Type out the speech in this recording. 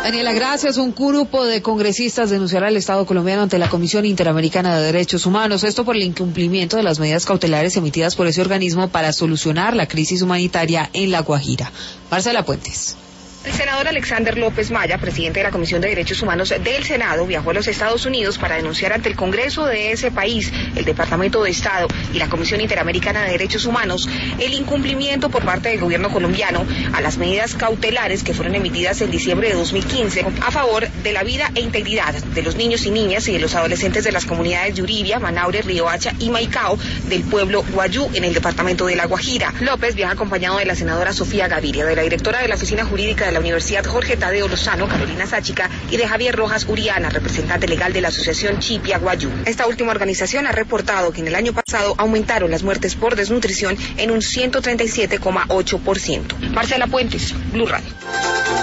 Daniela, gracias. Un grupo de congresistas denunciará al Estado colombiano ante la Comisión Interamericana de Derechos Humanos, esto por el incumplimiento de las medidas cautelares emitidas por ese organismo para solucionar la crisis humanitaria en La Guajira. Marcela Puentes. El senador Alexander López Maya, presidente de la Comisión de Derechos Humanos del Senado, viajó a los Estados Unidos para denunciar ante el Congreso de ese país, el Departamento de Estado y la Comisión Interamericana de Derechos Humanos, el incumplimiento por parte del gobierno colombiano a las medidas cautelares que fueron emitidas en diciembre de 2015 a favor de la vida e integridad de los niños y niñas y de los adolescentes de las comunidades de Uribia, Manaure, Riohacha y Maicao del pueblo Guayú en el Departamento de La Guajira. López viaja acompañado de la senadora Sofía Gaviria, de la directora de la Oficina Jurídica de la Universidad Jorge Tadeo Lozano, Carolina Sáchica, y de Javier Rojas Uriana, representante legal de la Asociación Chipia Guayú. Esta última organización ha reportado que en el año pasado aumentaron las muertes por desnutrición en un 137,8%. Marcela Puentes, Blue Radio.